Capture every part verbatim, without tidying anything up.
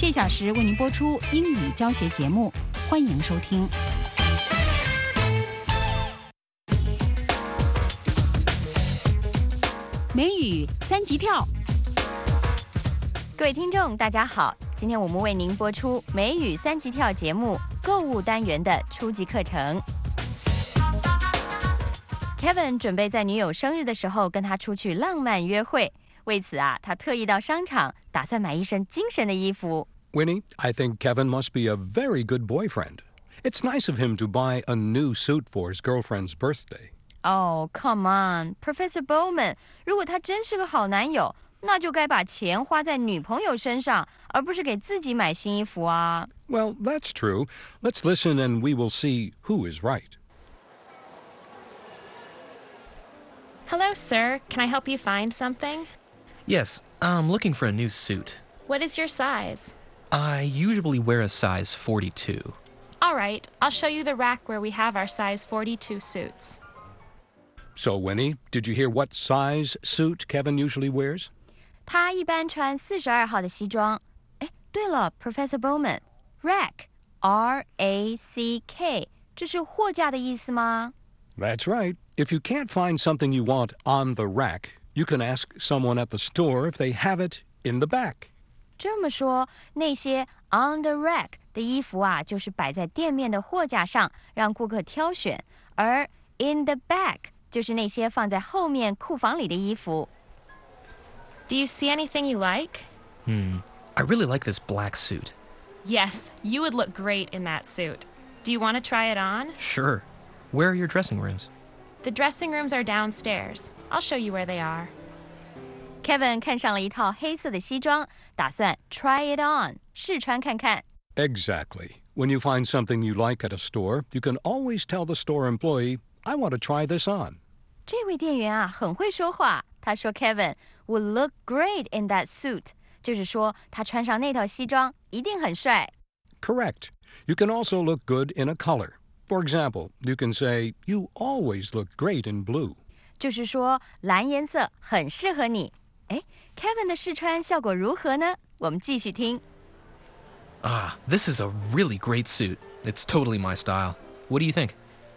这小时为您播出英语教学节目，欢迎收听。美语三级跳， 各位听众大家好，今天我们为您播出美语三级跳节目购物单元的初级课程。Kevin 准备在女友生日的时候跟她出去浪漫约会，为此啊，他特意到商场打算买一身精神的衣服。 Winnie, I think Kevin must be a very good boyfriend. It's nice of him to buy a new suit for his girlfriend's birthday. Oh, come on, Professor Bowman. 如果他真是个好男友，那就该把钱花在女朋友身上，而不是给自己买新衣服啊。 Well, that's true. Let's listen and we will see who is right. Hello, sir. Can I help you find something? Yes, I'm looking for a new suit. What is your size? I usually wear a size forty-two. All right, I'll show you the rack where we have our size forty-two suits. So, Winnie, did you hear what size suit Kevin usually wears? 他一般穿四十二号的西装。哎，对了 ，Professor Bowman, rack, R A C K, 这是货架的意思吗？ That's right. If you can't find something you want on the rack, you can ask someone at the store if they have it in the back. 这么说，那些 on the rack 的衣服啊，就是摆在店面的货架上，让顾客挑选；而 in the back 就是那些放在后面库房里的衣服。 Do you see anything you like? Hmm, I really like this black suit. Yes, you would look great in that suit. Do you want to try it on? Sure. Where are your dressing rooms? The dressing rooms are downstairs. I'll show you where they are. Kevin 看上了一套黑色的西装，打算 try it on 试穿看看。 Exactly. When you find something you like at a store, you can always tell the store employee, I want to try this on. 这位店员啊，很会说话。他说 Kevin would look great in that suit， 就是说他穿上那套西装一定很帅。 Correct. You can also look good in a color. For example, you can say, you always look great in blue. 就是说蓝颜色很适合你。哎 ，Kevin 的试穿效果如何呢？我们继续听。 Ah, this is a really great suit. It's totally my style. What do you think?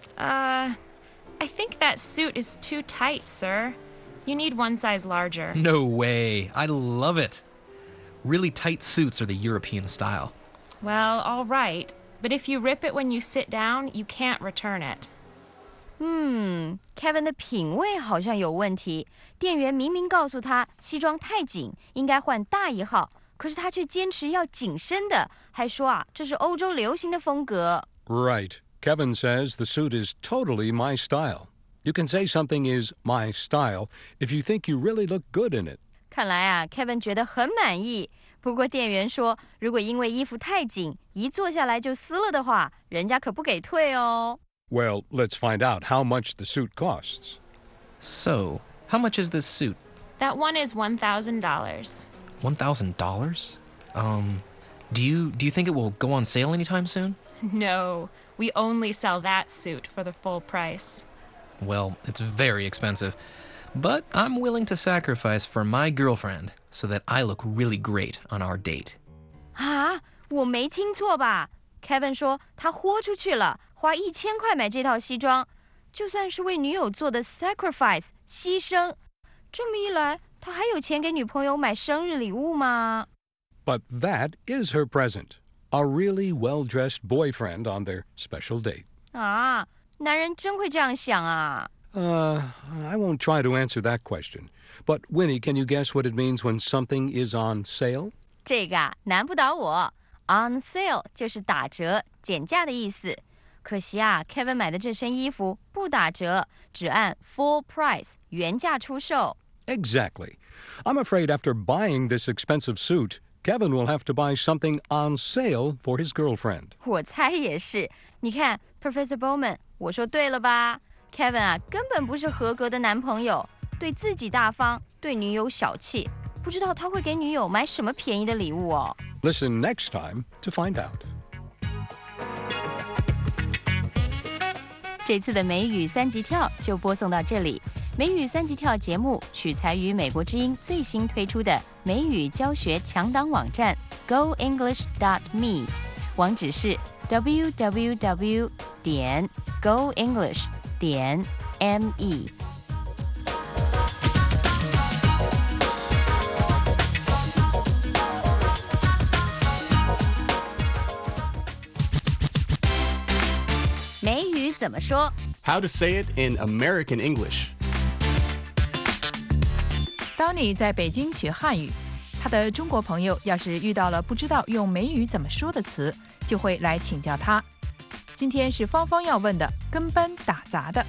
Uh, I think that suit is too tight, sir. You need one size larger. No way. I love it. Really tight suits are the European style. Well, all right. But if you rip it when you sit down, you can't return it. 嗯 ，Kevin 的品味好像有问题。店员明明告诉他西装太紧，应该换大一号，可是他却坚持要紧身的，还说啊，这是欧洲流行的风格。 Right. Kevin says the suit is totally my style. You can say something is my style if you think you really look good in it. 看来啊 ，Kevin 觉得很满意。不过店员说，如果因为衣服太紧，一坐下来就撕了的话，人家可不给退哦。 Well, let's find out how much the suit costs. So, how much is this suit? That one is one thousand dollars. one thousand dollars? Um, do you do you think it will go on sale anytime soon? No, we only sell that suit for the full price. Well, it's very expensive. But I'm willing to sacrifice for my girlfriend so that I look really great on our date. 啊，我没听错吧 ？Kevin 说他豁出去了，花一千块买这套西装，就算是为女友做的 sacrifice 牺牲。这么一来，他还有钱给女朋友买生日礼物吗？ But that is her present. A really well-dressed boyfriend on their special date. 啊，男人真会这样想啊。 Uh, I won't try to answer that question. But, Winnie, can you guess what it means when something is on sale? 这个啊，难不倒我。On sale 就是打折、减价的意思。可惜啊 ，Kevin 买的这身衣服不打折，只按 full price 原价出售。 Exactly. I'm afraid after buying this expensive suit, Kevin will have to buy something on sale for his girlfriend. 我猜也是。你看 ，Professor Bowman， 我说对了吧 ？Kevin 啊，根本不是合格的男朋友，对自己大方，对女友小气。不知道他会给女友买什么便宜的礼物哦。 Listen next time to find out. 这次的美语三级跳就播送到这里。美语三级跳节目取材于美国之音最新推出的美语教学强档网站 go english dot me， 网址是 w w w 点 go english 点 me。美语怎么说 How to say it in American English. Donnie 在北京学汉语，他的中国朋友要是遇到了不知道用美语怎么说的词，就会来请教他。今天是芳芳要问的，跟班打杂的。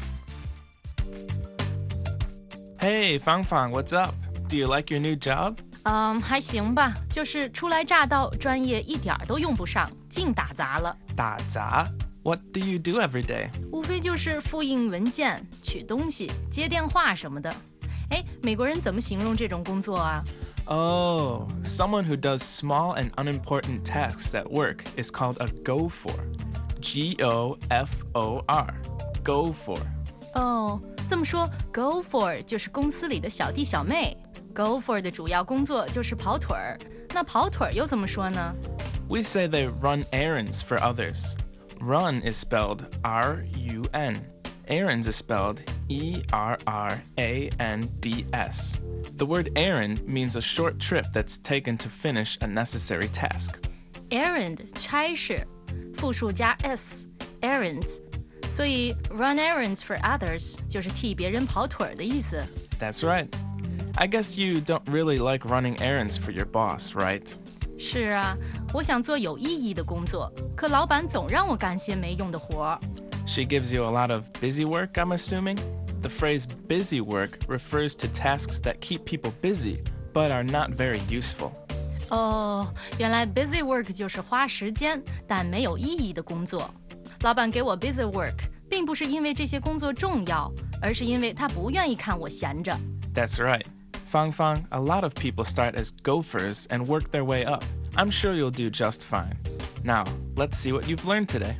Hey, Fang Fang, what's up? Do you like your new job? 嗯，还行吧，就是初来乍到，专业一点都用不上，净打杂了。 打杂 What do you do every day? 无非就是复印文件、取东西、接电话什么的。哎，美国人怎么形容这种工作啊？ Oh, someone who does small and unimportant tasks at work is called a gopher. G O F O R. Gopher. 哦，这么说 ，gopher 就是公司里的小弟小妹。gopher 的主要工作就是跑腿儿。那跑腿儿又怎么说呢？ We say they run errands for others. Run is spelled R U N. Errands is spelled E R R A N D S. The word errand means a short trip that's taken to finish a necessary task. errand 差事，复数加 s errands， 所以 run errands for others 就是替别人跑腿儿的意思。 That's right. I guess you don't really like running errands for your boss, right? 是啊，我想做有意义的工作，可老板总让我干些没用的活儿。 She gives you a lot of busy work, I'm assuming? The phrase busy work refers to tasks that keep people busy, but are not very useful. 哦，原来 busy work 就是花时间但没有意义的工作。老板给我 busy work， 并不是因为这些工作重要，而是因为他不愿意看我闲着。 That's right. Fang Fang, a lot of people start as gophers and work their way up. I'm sure you'll do just fine. Now, let's see what you've learned today.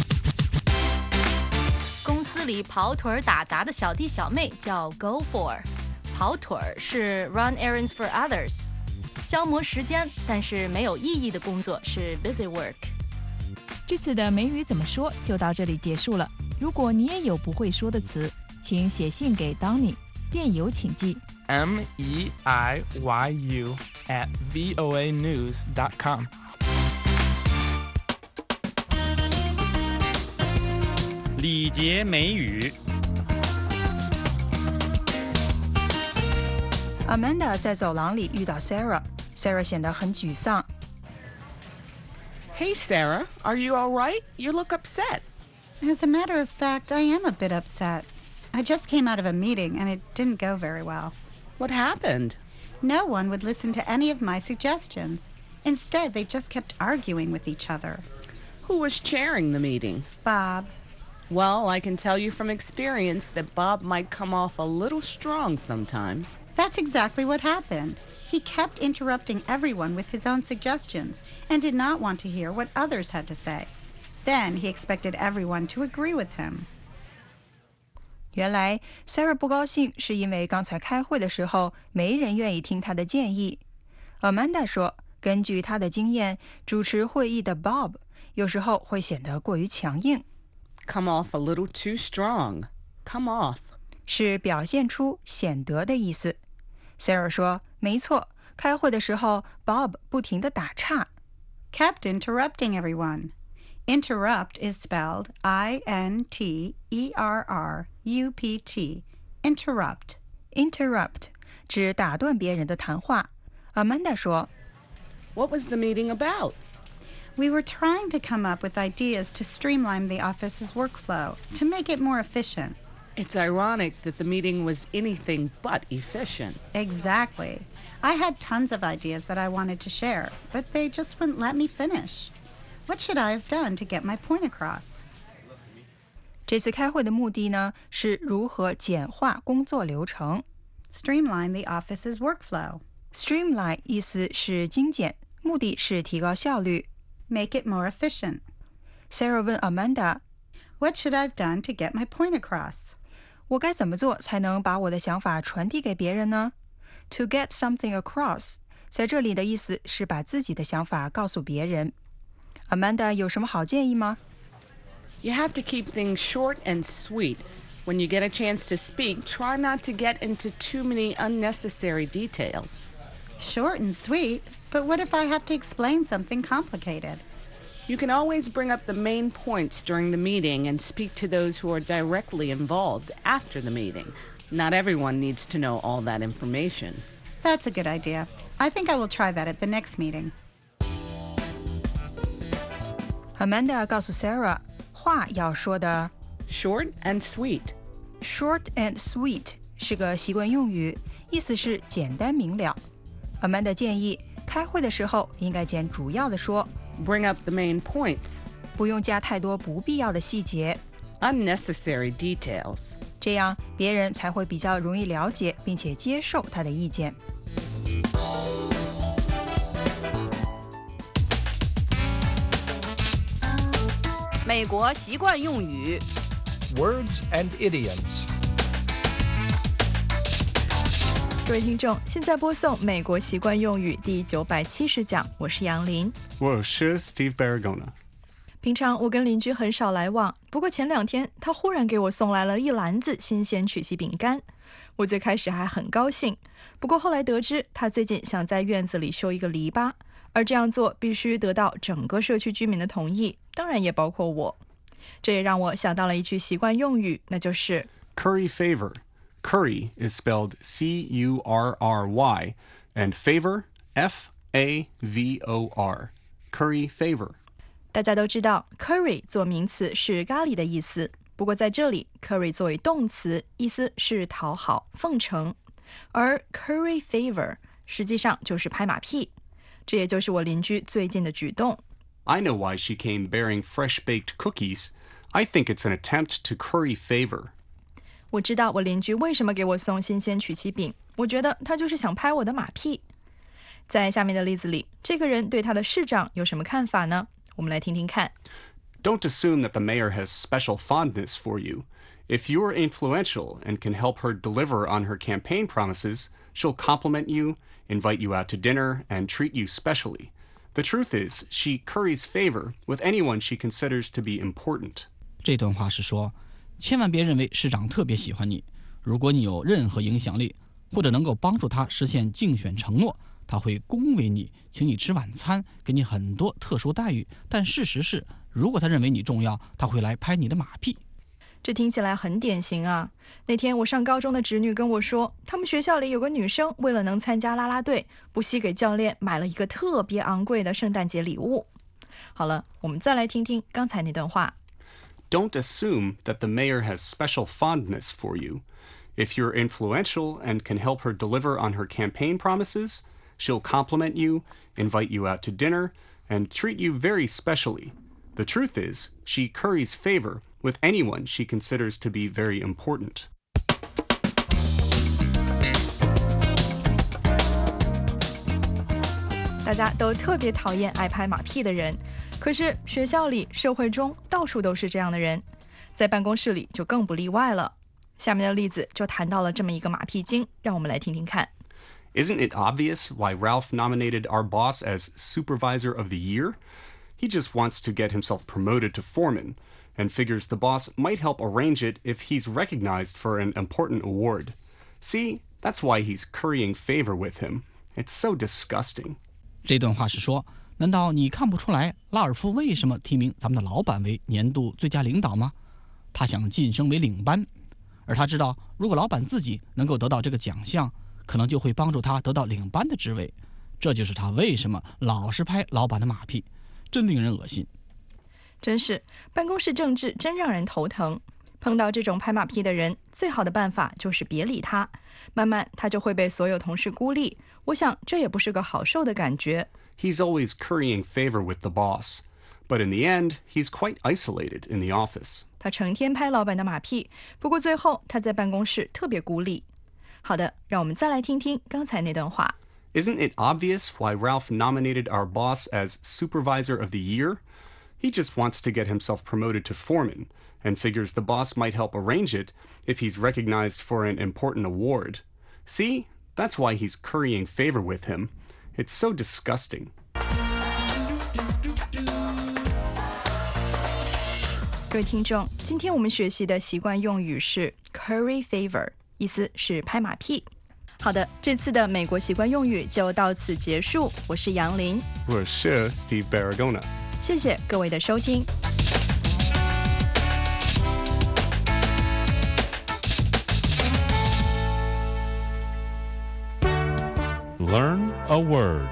公司里跑腿儿打杂的小弟小妹叫 gopher， 跑腿儿是 run errands for others， 消磨时间但是没有意义的工作是 busy work。 这次的美语怎么说就到这里结束了。如果你也有不会说的词，请写信给 Donnie， 电邮请寄 M E I Y U at V O A news dot com. 礼节美语。 Amanda 在走廊里遇到 Sarah，Sarah 显得很沮丧。 Hey, Sarah, are you all right? You look upset. As a matter of fact, I am a bit upset. I just came out of a meeting and it didn't go very well. What happened? No one would listen to any of my suggestions. Instead, they just kept arguing with each other. Who was chairing the meeting? Bob. Well, I can tell you from experience that Bob might come off a little strong sometimes. That's exactly what happened. He kept interrupting everyone with his own suggestions and did not want to hear what others had to say. Then he expected everyone to agree with him. 原来 Sarah 不高兴是因为刚才开会的时候没人愿意听她的建议。Amanda 说，根据她的经验，主持会议的 Bob 有时候会显得过于强硬。 Come off a little too strong. Come off. 是表现出显得的意思。Sarah 说，没错，开会的时候 Bob 不停地打岔。 Kept interrupting everyone. Interrupt is spelled I N T E R R U P T. Interrupt. Interrupt 指打断别人的谈话。Amanda 说 What was the meeting about? We were trying to come up with ideas to streamline the office's workflow, to make it more efficient. It's ironic that the meeting was anything but efficient. Exactly. I had tons of ideas that I wanted to share, but they just wouldn't let me finish. What should I have done to get my point across? 这次开会的目的呢，是如何简化工作流程。 Streamline the office's workflow. Streamline 意思是精简，目的是提高效率。 Make it more efficient. Sarah 问 Amanda, What should I have done to get my point across? 我该怎么做才能把我的想法传递给别人呢？ To get something across 在这里的意思是把自己的想法告诉别人。Amanda 有什么好建议吗？ You have to keep things short and sweet. When you get a chance to speak, try not to get into too many unnecessary details. Short and sweet? But what if I have to explain something complicated? You can always bring up the main points during the meeting and speak to those who are directly involved after the meeting. Not everyone needs to know all that information. That's a good idea. I think I will try that at the next meeting. Amanda 告诉 Sarah 话要说的 Short and sweet. Short and sweet 是个习惯用语，意思是简单明了。Amanda 建议开会的时候应该捡主要的说， Bring up the main points. 不用加太多不必要的细节 Unnecessary details. 这样别人才会比较容易了解并且接受他的意见。 美国习惯用语 Words and idioms. 各位听众，现在播送美国习惯用语第九百七十讲，我是杨林。 我是 Steve Baragona。 平常我跟邻居很少来往，不过前两天他忽然给我送来了一篮子新鲜曲奇饼干。我最开始还很高兴，不过后来得知他最近想在院子里修一个篱笆，而这样做必须得到整个社区居民的同意，当然也包括我。这也让我想到了一句习惯用语，那就是 Curry favor. Curry is spelled C U R R Y, and favor, F A V O R. Curry favor. 大家都知道 curry 做名词是咖喱的意思，不过在这里 curry 作为动词，意思是讨好奉承，而 curry favor 实际上就是拍马屁，这也就是我邻居最近的举动。 I know why she came bearing fresh-baked cookies. I think it's an attempt to curry favor. 我知道我邻居为什么给我送新鲜曲奇饼，我觉得他就是想拍我的马屁。在下面的例子里，这个人对他的市长有什么看法呢？我们来听听看。 Don't assume that the mayor has special fondness for you. If you're influential and can help her deliver on her campaign promises, she'll compliment you, invite you out to dinner, and treat you specially. The truth is, she curries favor with anyone she considers to be important. 这段话是说，千万别认为市长特别喜欢你，如果你有任何影响力，或者能够帮助他实现竞选承诺，他会恭维你，请你吃晚餐，给你很多特殊待遇。但事实是，如果他认为你重要，他会来拍你的马屁。 这听起来很典型啊！那天我上高中的侄女跟我说，他们学校里有个女生为了能参加啦啦队，不惜给教练买了一个特别昂贵的圣诞节礼物。好了，我们再来听听刚才那段话。 Don't assume that the mayor has special fondness for you. If you're influential and can help her deliver on her campaign promises, she'll compliment you, invite you out to dinner, and treat you very specially. The truth is, she curries favor with anyone she considers to be very important. 大家都特别讨厌爱拍马屁的人，可是学校里、社会中到处都是这样的人，在办公室里就更不例外了。下面的例子就谈到了这么一个马屁精，让我们来听听看。 Isn't it obvious why Ralph nominated our boss as Supervisor of the Year? He just wants to get himself promoted to foreman, and figures the boss might help arrange it if he's recognized for an important award. See, that's why he's currying favor with him. It's so disgusting. 这段话是说，难道你看不出来拉尔夫为什么提名咱们的老板为年度最佳领导吗？他想晋升为领班，而他知道，如果老板自己能够得到这个奖项，可能就会帮助他得到领班的职位。这就是他为什么老是拍老板的马屁，真令人恶心。 真是，办公室政治真让人头疼。碰到这种拍马屁的人，最好的办法就是别理他，慢慢他就会被所有同事孤立。我想这也不是个好受的感觉。 He's always currying favor with the boss, but in the end, he's quite isolated in the office. 他成天拍老板的马屁，不过最后他在办公室特别孤立。好的，让我们再来听听刚才那段话。 Isn't it obvious why Ralph nominated our boss as Supervisor of the Year? He just wants to get himself promoted to foreman, and figures the boss might help arrange it if he's recognized for an important award. See, that's why he's currying favor with him. It's so disgusting. 各位听众，今天我们学习的习惯用语是 curry favor， 意思是拍马屁。好的，这次的美国习惯用语就到此结束。我是杨林， 我是 Steve Baragona。 谢谢各位的收听。 Learn a word.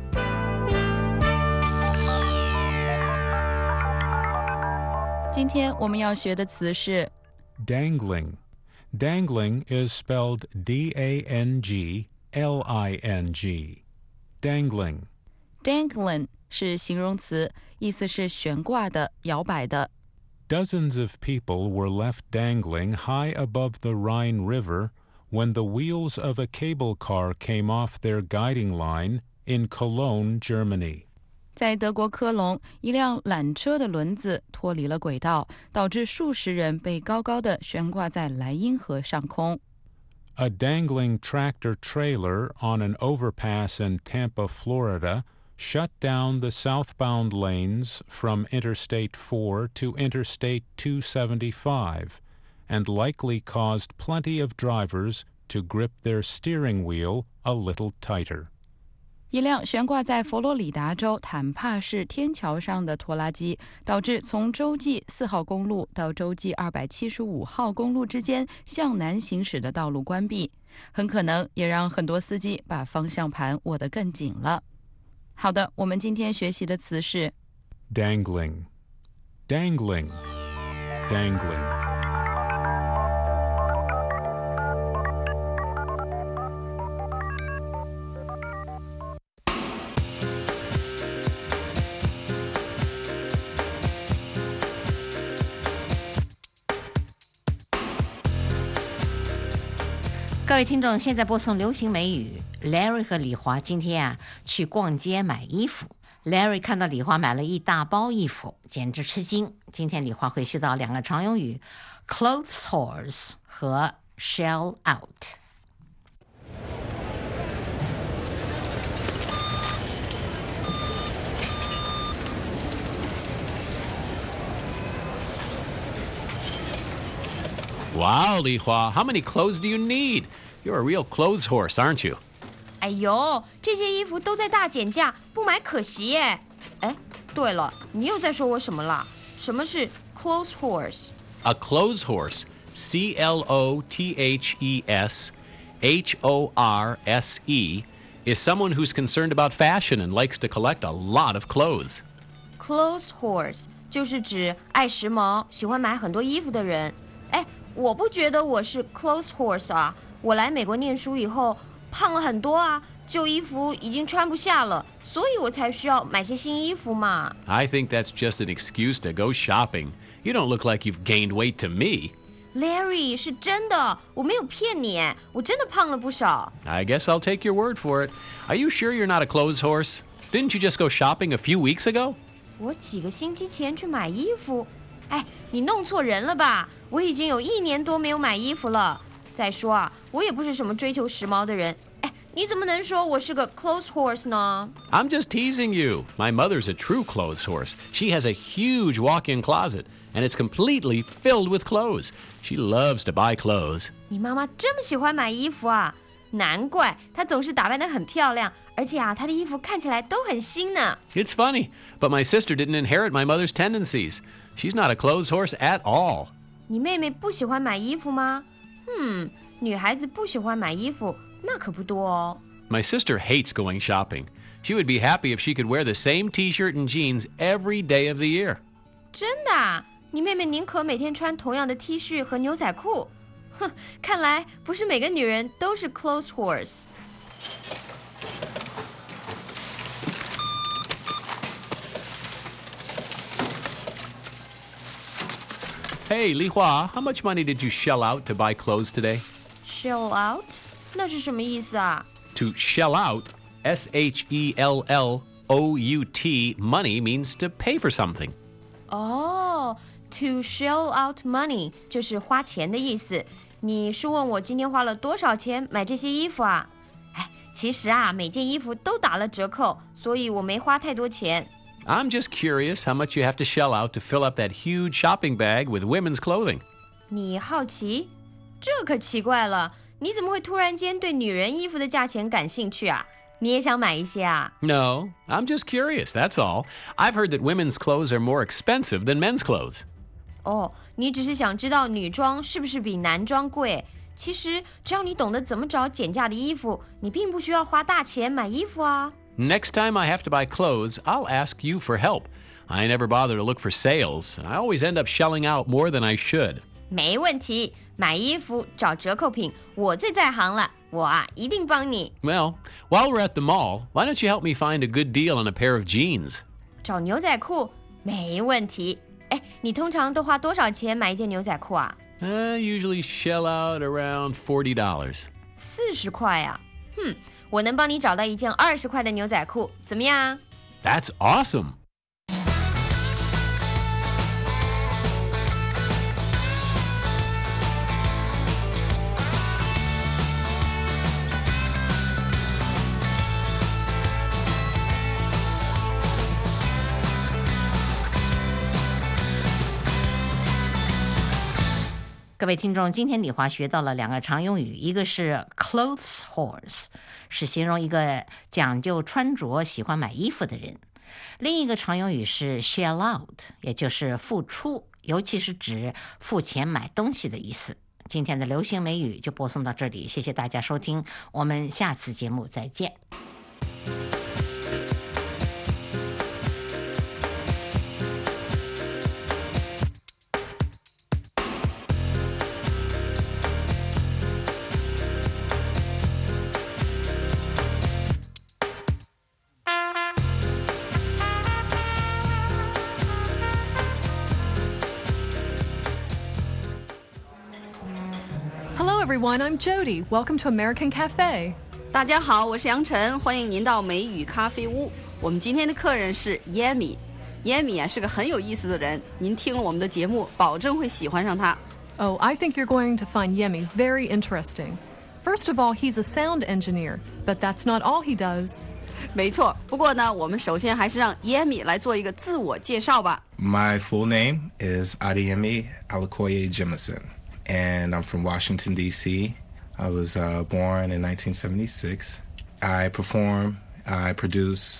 今天我们要学的词是 Dangling. Dangling is spelled D A N G L I N G. Dangling. dangling 是形容词，意思是悬挂的、摇摆的。 Dozens of people were left dangling high above the Rhine River when the wheels of a cable car came off their guiding line in Cologne, Germany. 在德国科隆，一辆缆车的轮子脱离了轨道，导致数十人被高高的悬挂在莱茵河上空。 A dangling tractor trailer on an overpass in Tampa, Florida, shut down the southbound lanes from Interstate four to Interstate two seventy-five, and likely caused plenty of drivers to grip their steering wheel a little tighter. 一辆悬挂在佛罗里达州坦帕市天桥上的拖拉机，导致从洲际四号公路到洲际二百七十五号公路之间向南行驶的道路关闭，很可能也让很多司机把方向盘握得更紧了。好的，我们今天学习的词是 Dangling. Dangling. Dangling. 各位听众，现在播送流行美语。Larry 和李华今天啊去逛街买衣服。Larry 看到李华买了一大包衣服，简直吃惊。今天李华会学到两个常用语 ：clothes horse 和 shell out。 Wow, Li Hua, how many clothes do you need? You're a real clothes horse, aren't you? 哎呦，这些衣服都在大减价，不买可惜耶。哎，对了，你又在说我什么啦？什么是 clothes horse? A clothes horse, C L O T H E S H O R S E, is someone who's concerned about fashion and likes to collect a lot of clothes. Clothes horse 就是指爱时髦、喜欢买很多衣服的人。哎，我不觉得我是 clothes horse 啊。我来美国念书以后胖了很多啊，旧衣服已经穿不下了，所以我才需要买些新衣服嘛。 I think that's just an excuse to go shopping. You don't look like you've gained weight to me. Larry, 是真的，我没有骗你，我真的胖了不少。 I guess I'll take your word for it. Are you sure you're not a clothes horse? Didn't you just go shopping a few weeks ago? 我几个星期前去买衣服。哎，你弄错人了吧？我已经有一年多没有买衣服了。再说啊，我也不是什么追求时髦的人。哎，你怎么能说我是个 clothes horse 呢？ I'm just teasing you. My mother's a true clothes horse. She has a huge walk-in closet, and it's completely filled with clothes. She loves to buy clothes. 你妈妈这么喜欢买衣服啊？难怪她总是打扮得很漂亮，而且啊，她的衣服看起来都很新呢。 It's funny, but my sister didn't inherit my mother's tendencies. She's not a clothes horse at all. 你妹妹不喜欢买衣服吗？嗯，女孩子不喜欢买衣服，那可不多哦。 My sister hates going shopping. She would be happy if she could wear the same t-shirt and jeans every day of the year. 真的啊？你妹妹宁可每天穿同样的 T 恤和牛仔裤。哼，看来不是每个女人都是 clothes horse。 Hey, Li Hua, how much money did you shell out to buy clothes today? Shell out? 那是什么意思啊？ To shell out, S H E L L O U T, money means to pay for something. 哦、oh, ，to shell out money 就是花钱的意思。你是问我今天花了多少钱买这些衣服啊？哎， 其实啊，每件衣服都打了折扣，所以我没花太多钱。 I'm just curious how much you have to shell out to fill up that huge shopping bag with women's clothing. 你好奇？这可奇怪了，你怎么会突然间对女人衣服的价钱感兴趣啊？你也想买一些啊？ No, I'm just curious, that's all. I've heard that women's clothes are more expensive than men's clothes. 哦，你只是想知道女装是不是比男装贵？其实只要你懂得怎么找减价的衣服，你并不需要花大钱买衣服啊。 Next time I have to buy clothes, I'll ask you for help. I never bother to look for sales. I always end up shelling out more than I should. 没问题，买衣服找折扣品，我最在行了。我啊，一定帮你。 Well, while we're at the mall, why don't you help me find a good deal on a pair of jeans? 找牛仔裤没问题。哎，你通常都花多少钱买一件牛仔裤啊？ I usually shell out around forty dollars. 四十块啊？哼，我能帮你找到一件二十块的牛仔裤，怎么样？ That's awesome. .各位听众，今天李华学到了两个常用语，一个是 clothes horse， 是形容一个讲究穿着、喜欢买衣服的人；另一个常用语是 shell out， 也就是付出，尤其是指付钱买东西的意思。今天的流行美语就播送到这里，谢谢大家收听，我们下次节目再见。 Hello everyone, I'm Jody. Welcome to American Cafe. 大家好，我是杨晨，欢迎您到美语咖啡屋。我们今天的客人是 Yemi。Yemi 啊是个很有意思的人，您听了我们的节目，保证会喜欢上他。 Oh, I think you're going to find Yemi very interesting. First of all, he's a sound engineer, but that's not all he does. 没错，不过呢，我们首先还是让 Yemi 来做一个自我介绍吧。 My full name is Adeyemi Alakoye Jemison, and I'm from Washington, D C I was uh, born in nineteen seventy-six. I perform, I produce,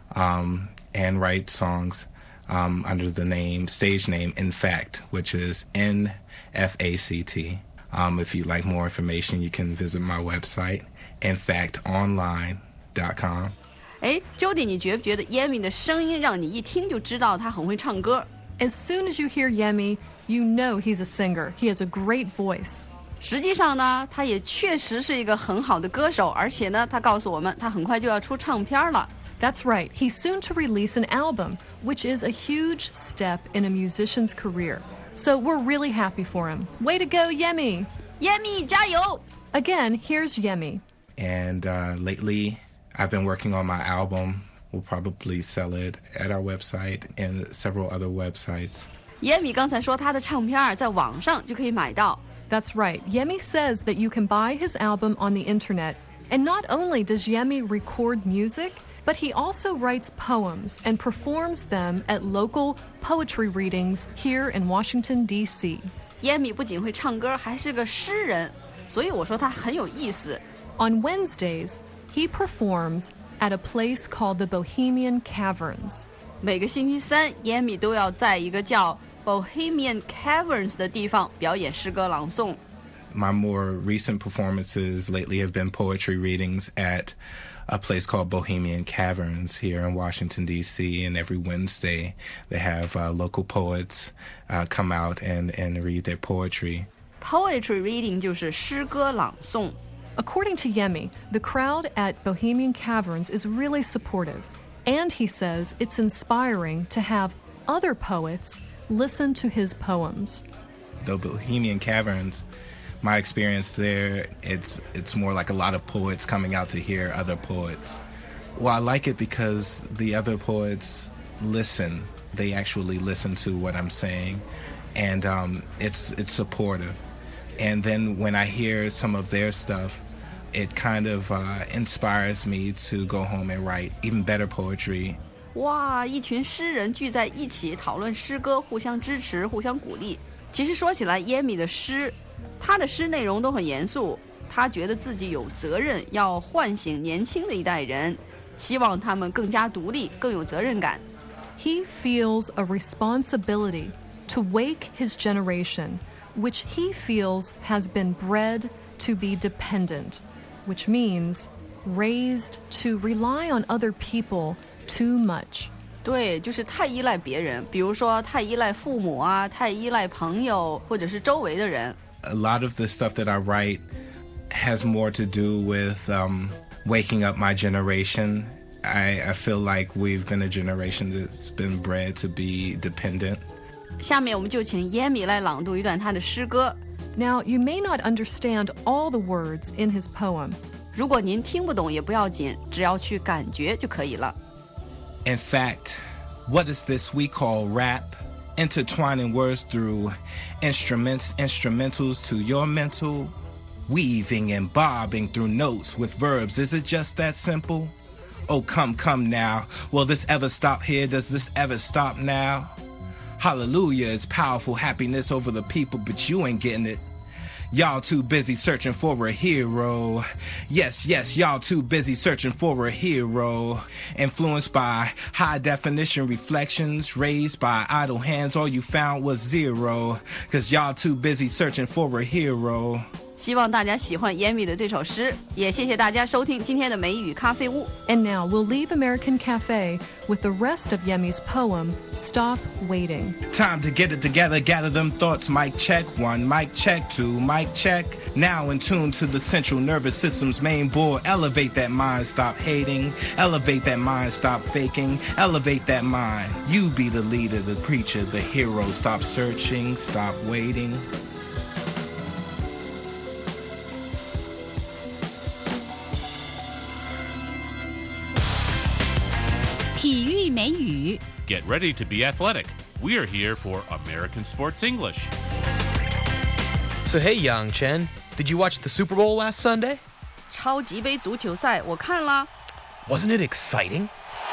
um, and write songs um, under the name, stage name, In Fact, which is N F A C T. Um, if you'd like more information, you can visit my website, in fact online dot com. 哎 ，Jody， 你觉不觉得 Yemi 的声音让你一听就知道他很会唱歌？ As soon as you hear Yemi, you know he's a singer. He has a great voice. 实际上呢，他也确实是一个很好的歌手，而且呢，他告诉我们，他很快就要出唱片了。 That's right. He's soon to release an album, which is a huge step in a musician's career. So we're really happy for him. Way to go, Yemi! Yemi, 加油! Again, here's Yemi. And uh, lately, I've been working on my album. We'll probably sell it at our website and several other websites. Yemi 刚才说他的唱片在网上就可以买到。 That's right. Yemi says that you can buy his album on the internet. And not only does Yemi record music, but he also writes poems and performs them at local poetry readings here in Washington, D C Yemi 不仅会唱歌，还是个诗人，所以我说他很有意思。 On Wednesdays, he performs at a place called the Bohemian Caverns. 每个星期三 ，Yemi 都要在一个叫 Bohemian Caverns 的地方表演诗歌朗诵。 My more recent performances lately have been poetry readings at a place called Bohemian Caverns here in Washington, D C And every Wednesday they have uh, local poets uh, come out and, and read their poetry. Poetry reading 就是诗歌朗诵。 According to Yemi, the crowd at Bohemian Caverns is really supportive. And he says it's inspiring to have other poets listen to his poems. The Bohemian Caverns, my experience there, it's it's more like a lot of poets coming out to hear other poets. Well, I like it because the other poets listen. They actually listen to what I'm saying, and um, it's it's supportive. And then when I hear some of their stuff, it kind of uh, inspires me to go home and write even better poetry. 哇，一群诗人聚在一起讨论诗歌，互相支持，互相鼓励。其实说起来，耶米的诗，他的诗内容都很严肃，他觉得自己有责任要唤醒年轻的一代人，希望他们更加独立，更有责任感。 He feels a responsibility to wake his generation, which he feels has been bred to be dependent, which means raised to rely on other people too much. 对，就是太依赖别人，比如说太依赖父母啊，太依赖朋友或者是周围的人。 A lot of the stuff that I write has more to do with um, waking up my generation. I, I feel like we've been a generation that's been bred to be dependent. 下面我们就请耶米来朗读一段他的诗歌。 Now, you may not understand all the words in his poem. 如果您听不懂也不要紧，只要去感觉就可以了。 In fact, what is this we call rap? Intertwining words through instruments, instrumentals to your mental, weaving and bobbing through notes with verbs. Is it just that simple? Oh, come, come now. Will this ever stop here? Does this ever stop now? Hallelujah is powerful happiness over the people, but you ain't getting it. Y'all too busy searching for a hero. Yes, yes, y'all too busy searching for a hero. Influenced by high definition reflections, raised by idle hands, all you found was zero. Cause y'all too busy searching for a hero. 希望大家喜欢耶米的这首诗，也谢谢大家收听今天的美语咖啡屋。 And now we'll leave American Cafe with the rest of Yemi's poem, Stop Waiting. Time to get it together, gather them thoughts. Mic check one, mic check two, mic check. Now in tune to the central nervous system's main board. Elevate that mind, stop hating. Elevate that mind, stop faking. Elevate that mind. You be the leader, the preacher, the hero. Stop searching, stop waiting. 体育美语 Get ready to be athletic. We are here for American Sports English. So hey, Yang Chen, did you watch the Super Bowl last Sunday? 超级杯足球赛我看了。 Wasn't it exciting?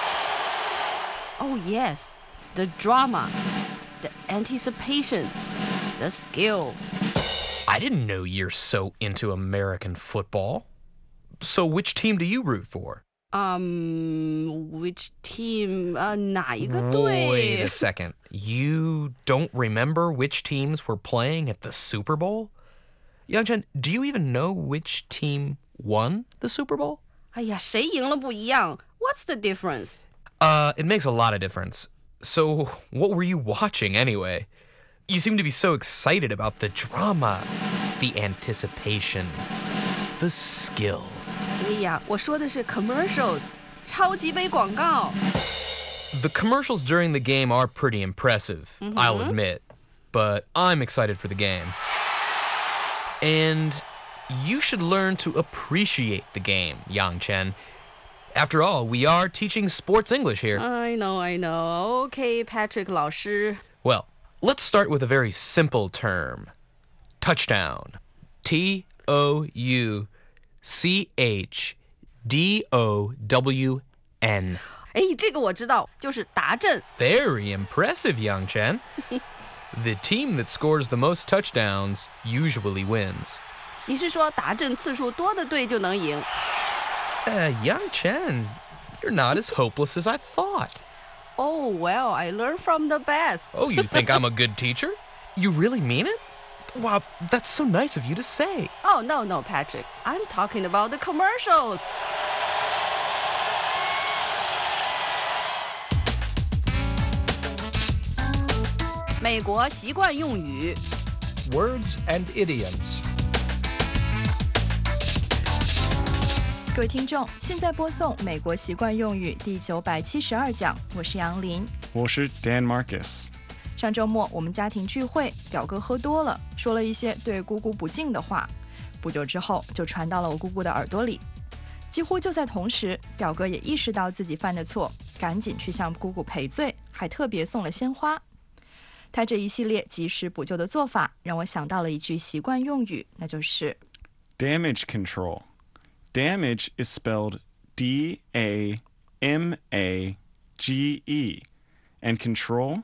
Oh yes, the drama, the anticipation, the skill. I didn't know you're so into American football. So which team do you root for? Um, which team? 呃，哪一个队 Wait a second. You don't remember which teams were playing at the Super Bowl? Yangchen, do you even know which team won the Super Bowl? 哎呀，谁赢了不一样。What's the difference? Uh, it makes a lot of difference. So, what were you watching anyway? You seem to be so excited about the drama, the anticipation, the skill. 哎呀，我说的是 commercials, 超级杯广告。 The commercials during the game are pretty impressive, Mm-hmm. I'll admit. But I'm excited for the game. And you should learn to appreciate the game, Yang Chen. After all, we are teaching sports English here. I know, I know. Okay, Patrick 老师。 Well, let's start with a very simple term. Touchdown. T O U C H D O W N. 哎，这个我知道，就是达阵。 Very impressive, Yang Chen. The team that scores the most touchdowns usually wins. 你是说达阵次数多的队就能赢？ Uh, Yang Chen, you're not as hopeless as I thought. Oh, well, I learned from the best. Oh, you think I'm a good teacher? You really mean it? Wow, that's so nice of you to say. Oh, no, no, Patrick. I'm talking about the commercials. 美国习惯用语 Words and idioms. 各位听众，现在播送《美国习惯用语》第九百七十二讲，我是杨林， 我是 Dan Marcus。 上周末我们家庭聚会，表哥喝多了，说了一些对姑姑不敬的话，不久之后就传到了我姑姑的耳朵里。几乎就在同时，表哥也意识到自己犯的错，赶紧去向姑姑赔罪，还特别送了鲜花。他这一系列及时补救的做法，让我想到了一句习惯用语，那就是 damage control. Damage is spelled D A M A G E, and control,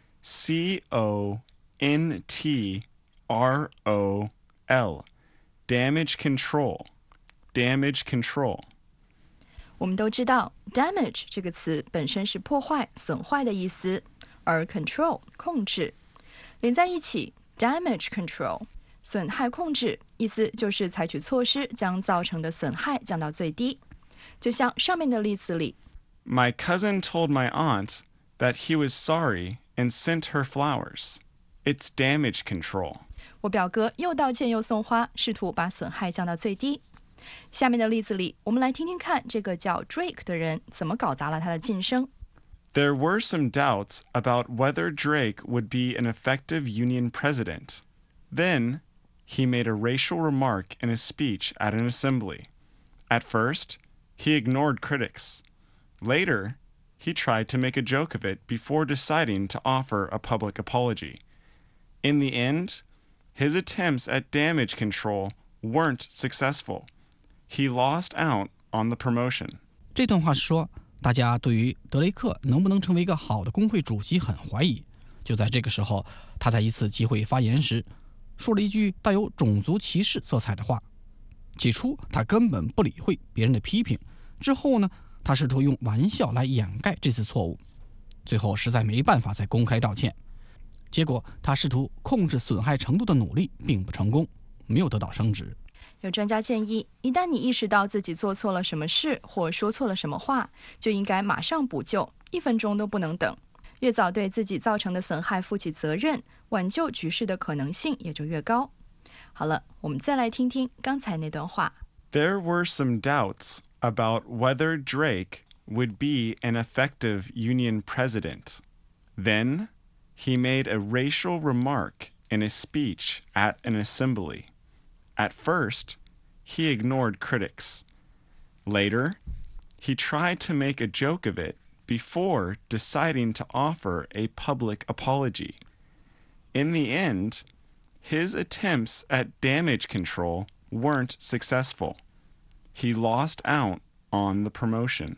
C O N T R O L. Damage control. Damage control. 我们都知道 damage 这个词本身是破坏、损坏的意思，而 control 控制连在一起 damage control 损害控制，意思就是采取措施将造成的损害降到最低。就像上面的例子里 My cousin told my aunt that he was sorry and sent her flowers. It's damage control. 我表哥又道歉又送花，试图把损害降到最低。下面的例子里，我们来听听看这个叫 Drake 的人怎么搞砸了他的晋升。 There were some doubts about whether Drake would be an effective union president. Then, he made a racial remark in a speech at an assembly. At first, he ignored critics. Later, he tried to make a joke of it before deciding to offer a public apology. In the end, his attempts at damage control weren't successful. He lost out on the promotion. 这段话是说，大家对于德雷克能不能成为一个好的工会主席很怀疑。就在这个时候，他在一次集会发言时，说了一句带有种族歧视色彩的话。起初，他根本不理会别人的批评。之后呢，他试图用玩笑来掩盖这次错误。最后，实在没办法再公开道歉。结果，他试图控制损害程度的努力并不成功，没有得到升职。 有专家建议，一旦你意识到自己做错了什么事或说错了什么话，就应该马上补救，一分钟都不能等。越早对自己造成的损害负起责任，挽救局势的可能性也就越高。好了，我们再来听听刚才那段话。 There were some doubts about whether Drake would be an effective union president. Then, he made a racial remark in a speech at an assembly. At first, he ignored critics. Later, he tried to make a joke of it before deciding to offer a public apology. In the end, his attempts at damage control weren't successful. He lost out on the promotion.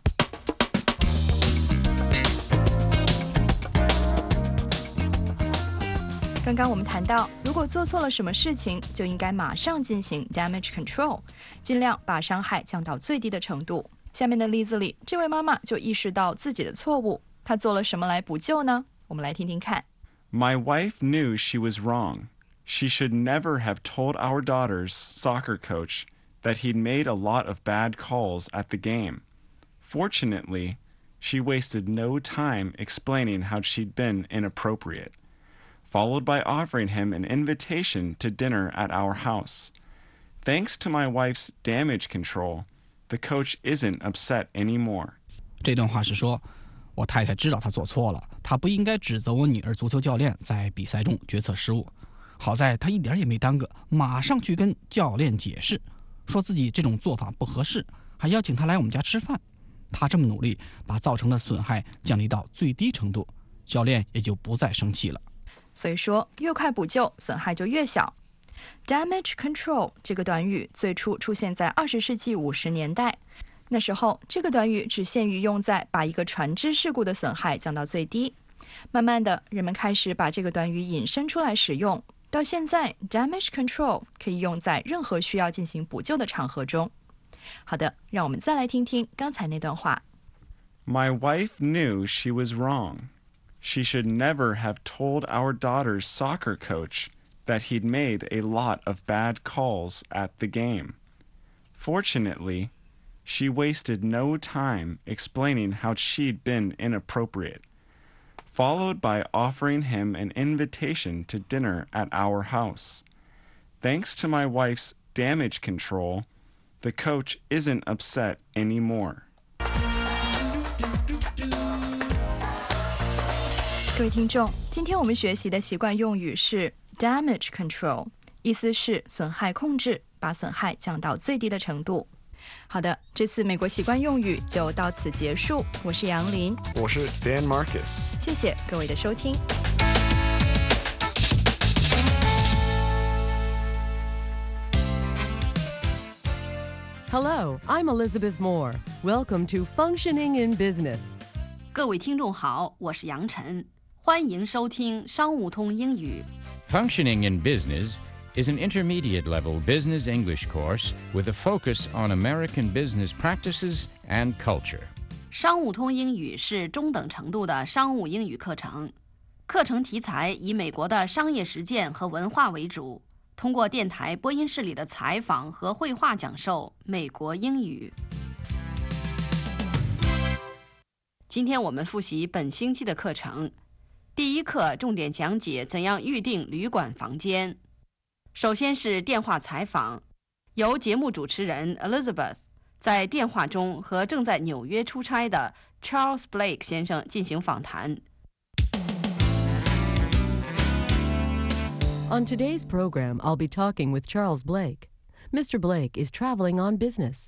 刚刚我们谈到，如果做错了什么事情，就应该马上进行 damage control， 尽量把伤害降到最低的程度。下面的例子里，这位妈妈就意识到自己的错误，她做了什么来补救呢？我们来听听看。 My wife knew she was wrong. She should never have told our daughter's soccer coach that he'd made a lot of bad calls at the game. Fortunately, she wasted no time explaining how she'd been inappropriate, followed by offering him an invitation to dinner at our house. Thanks to my wife's damage control, the coach isn't upset anymore. 这段话是说，我太太知道她做错了，她不应该指责我女儿足球教练在比赛中决策失误。好在她一点也没耽搁，马上去跟教练解释，说自己这种做法不合适，还邀请他来我们家吃饭。她这么努力，把造成的损害降低到最低程度，教练也就不再生气了。 所以说，越快补救，损害就越小。Damage control 这个短语最初出现在二十世纪五十年代，那时候这个短语只限于用在把一个船只事故的损害降到最低。慢慢的，人们开始把这个短语引申出来使用，到现在 damage control 可以用在任何需要进行补救的场合中。好的，让我们再来听听刚才那段话。 My wife knew she was wrong. She should never have told our daughter's soccer coach that he'd made a lot of bad calls at the game. Fortunately, she wasted no time explaining how she'd been inappropriate, followed by offering him an invitation to dinner at our house. Thanks to my wife's damage control, the coach isn't upset anymore. 各位听众，今天我们学习的习惯用语是 damage control， 意思是损害控制，把损害降到最低的程度。好的，这次美国习惯用语就到此结束。我是杨林， 我是 Dan Marcus， 谢谢各位的收听。 好 Hello, I'm Elizabeth Moore. Welcome to Functioning in Business. 各位听众好，我是杨晨，欢迎收听商务通英语。 Functioning in Business is an intermediate-level business English course with a focus on American business practices and culture. 商务通英语是中等程度的商务英语课程，课程题材以美国的商业实践和文化为主，通过电台播音室里的采访和绘画讲授美国英语。今天我们复习本星期的课程。第一课重点讲解怎样预订旅馆房间。首先是电话采访，由节目主持人 Elizabeth 在电话中和正在纽约出差的 Charles Blake 先生进行访谈。 On today's program, I'll be talking with Charles Blake. Mister Blake is traveling on business.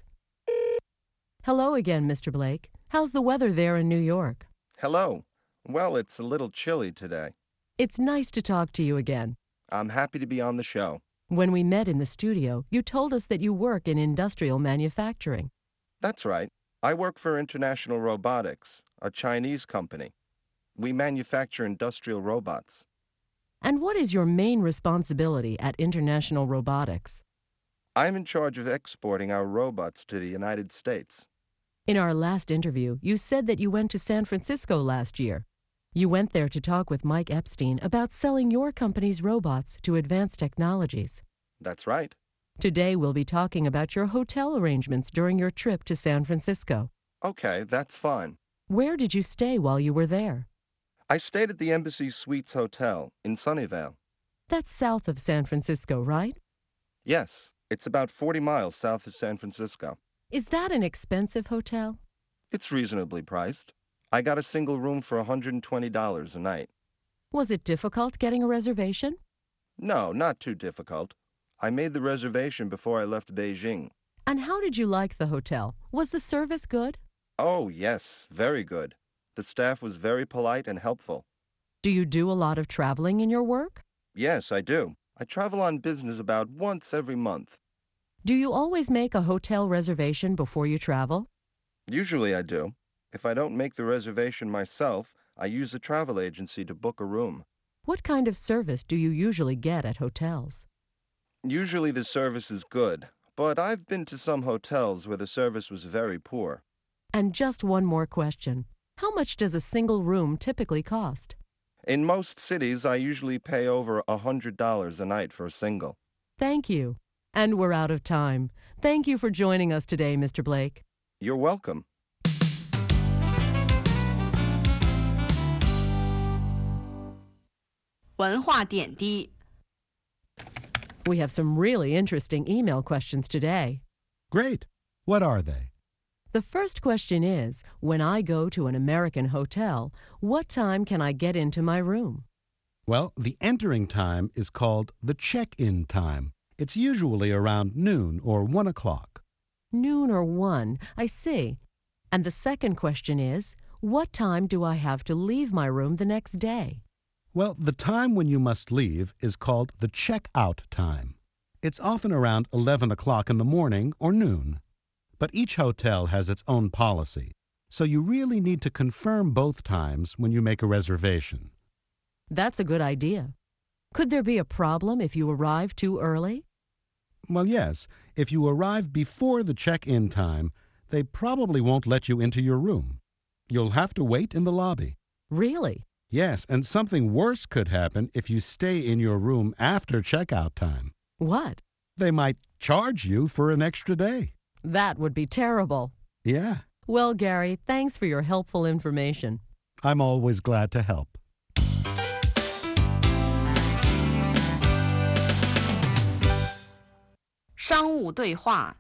Hello again, Mister Blake. How's the weather there in New York? Hello. Well, it's a little chilly today. It's nice to talk to you again. I'm happy to be on the show. When we met in the studio, you told us that you work in industrial manufacturing. That's right. I work for International Robotics, a Chinese company. We manufacture industrial robots. And what is your main responsibility at International Robotics? I'm in charge of exporting our robots to the United States. In our last interview, you said that you went to San Francisco last year. You went there to talk with Mike Epstein about selling your company's robots to Advanced Technologies. That's right. Today we'll be talking about your hotel arrangements during your trip to San Francisco. Okay, that's fine. Where did you stay while you were there? I stayed at the Embassy Suites Hotel in Sunnyvale. That's south of San Francisco, right? Yes, it's about forty miles south of San Francisco. Is that an expensive hotel? It's reasonably priced. I got a single room for one hundred twenty dollars a night. Was it difficult getting a reservation? No, not too difficult. I made the reservation before I left Beijing. And how did you like the hotel? Was the service good? Oh, yes, very good. The staff was very polite and helpful. Do you do a lot of traveling in your work? Yes, I do. I travel on business about once every month. Do you always make a hotel reservation before you travel? Usually I do. If I don't make the reservation myself, I use a travel agency to book a room. What kind of service do you usually get at hotels? Usually the service is good, but I've been to some hotels where the service was very poor. And just one more question. How much does a single room typically cost? In most cities, I usually pay over one hundred dollars a night for a single. Thank you. And we're out of time. Thank you for joining us today, Mister Blake. You're welcome. 文化点滴 We have some really interesting email questions today. Great. What are they? The first question is, when I go to an American hotel, what time can I get into my room? Well, the entering time is called the check-in time. It's usually around noon or one o'clock. Noon or one, I see. And the second question is, what time do I have to leave my room the next day? Well, the time when you must leave is called the check-out time. It's often around eleven o'clock in the morning or noon. But each hotel has its own policy, so you really need to confirm both times when you make a reservation. That's a good idea. Could there be a problem if you arrive too early? Well, yes. If you arrive before the check-in time, they probably won't let you into your room. You'll have to wait in the lobby. Really? Yes, and something worse could happen if you stay in your room after checkout time. What? They might charge you for an extra day. That would be terrible. Yeah. Well, Gary, thanks for your helpful information. I'm always glad to help. 商务对话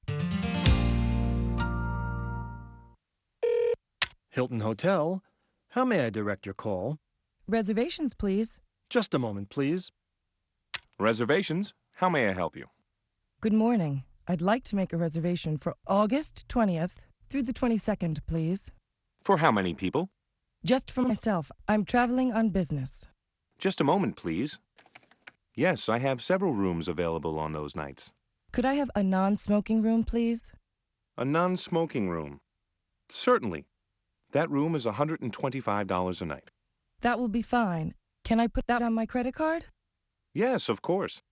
Hilton Hotel. How may I direct your call? Reservations, please. Just a moment, please. Reservations? How may I help you? Good morning. I'd like to make a reservation for August twentieth through the twenty-second, please. For how many people? Just for myself. I'm traveling on business. Just a moment, please. Yes, I have several rooms available on those nights. Could I have a non-smoking room, please? A non-smoking room. Certainly. That room is one hundred twenty-five dollars a night. That will be fine. Can I put that on my credit card? Yes, of course.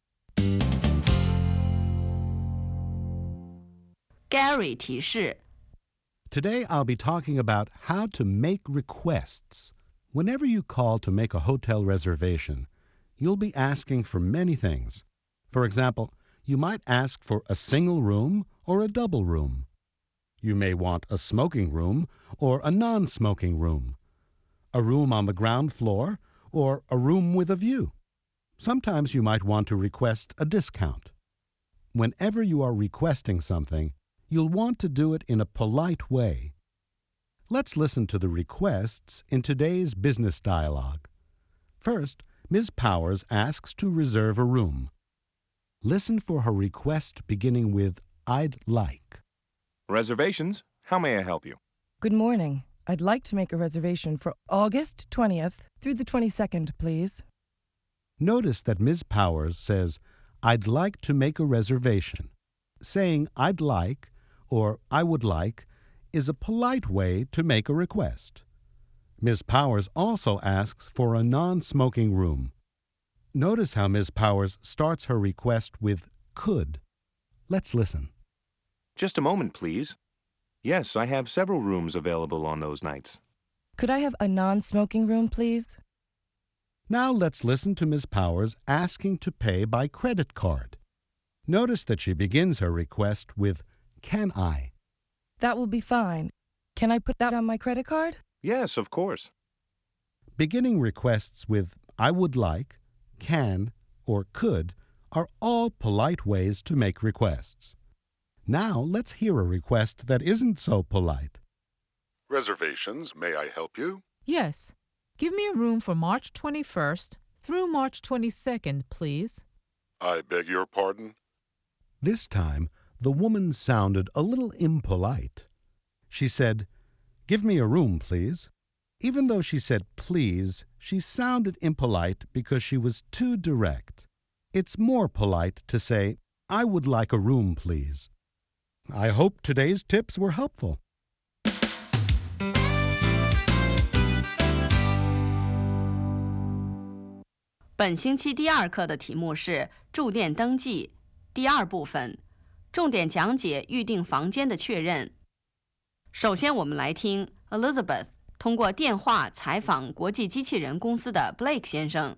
Gary 提示 Today I'll be talking about how to make requests. Whenever you call to make a hotel reservation, you'll be asking for many things. For example, you might ask for a single room or a double room. You may want a smoking room or a non-smoking room, a room on the ground floor or a room with a view. Sometimes you might want to request a discount. Whenever you are requesting something, you'll want to do it in a polite way. Let's listen to the requests in today's business dialogue. First, Miz Powers asks to reserve a room. Listen for her request beginning with I'd like. Reservations, how may I help you? Good morning. I'd like to make a reservation for August twentieth through the twenty-second, please. Notice that Miz Powers says, I'd like to make a reservation. Saying I'd like or I would like is a polite way to make a request. Miz Powers also asks for a non-smoking room. Notice how Miz Powers starts her request with could. Let's listen. Just a moment, please. Yes, I have several rooms available on those nights. Could I have a non-smoking room, please? Now let's listen to Miz Powers asking to pay by credit card. Notice that she begins her request with, can I? That will be fine. Can I put that on my credit card? Yes, of course. Beginning requests with I would like, can, or could are all polite ways to make requests. Now let's hear a request that isn't so polite. Reservations, may I help you? Yes. Give me a room for March twenty-first through March twenty-second, please. I beg your pardon? This time, the woman sounded a little impolite. She said, give me a room, please. Even though she said please, she sounded impolite because she was too direct. It's more polite to say, I would like a room, please. I hope today's tips were helpful. 本星期第二课的题目是住店登记第二部分，重点讲解预订房间的确认。首先，我们来听 Elizabeth 通过电话采访国际机器人公司的 Blake 先生。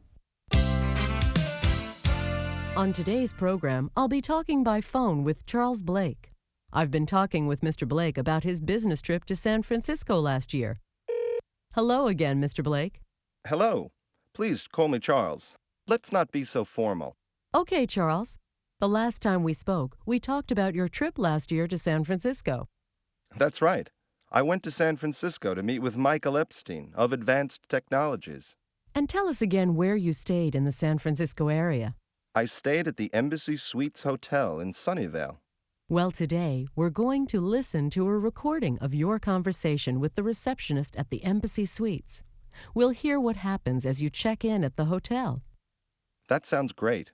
On today's program, I'll be talking by phone with Charles Blake. I've been talking with Mister Blake about his business trip to San Francisco last year. Hello again, Mister Blake. Hello. Please call me Charles. Let's not be so formal. Okay, Charles. The last time we spoke, we talked about your trip last year to San Francisco. That's right. I went to San Francisco to meet with Michael Epstein of Advanced Technologies. And tell us again where you stayed in the San Francisco area. I stayed at the Embassy Suites Hotel in Sunnyvale. Well, today, we're going to listen to a recording of your conversation with the receptionist at the Embassy Suites. We'll hear what happens as you check in at the hotel. That sounds great.